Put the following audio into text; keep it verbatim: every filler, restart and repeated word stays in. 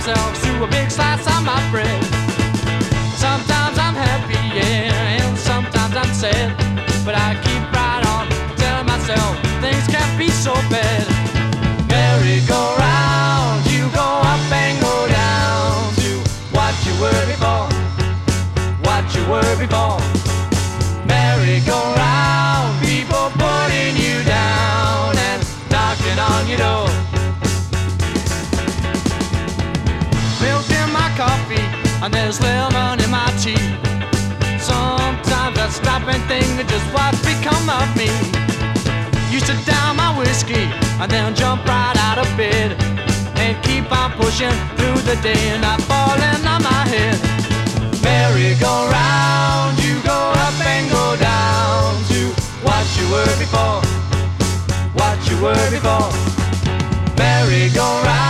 themselves to a big slice of my bread. Sometimes I'm happy, yeah, and sometimes I'm sad, but I keep right on telling myself things can't be so bad. Merry-go-round, you go up and go down to what you were before, what you were before. Merry-go-round, people putting you down and knocking on your door. Milk in my coffee and there's lemon in my tea. Sometimes I stop and think of just what's become of me. Used to down my whiskey and then jump right out of bed and keep on pushing through the day and not falling on my head. Merry-go-round, you go up and go down to what you were before, what you were before. Merry-go-round.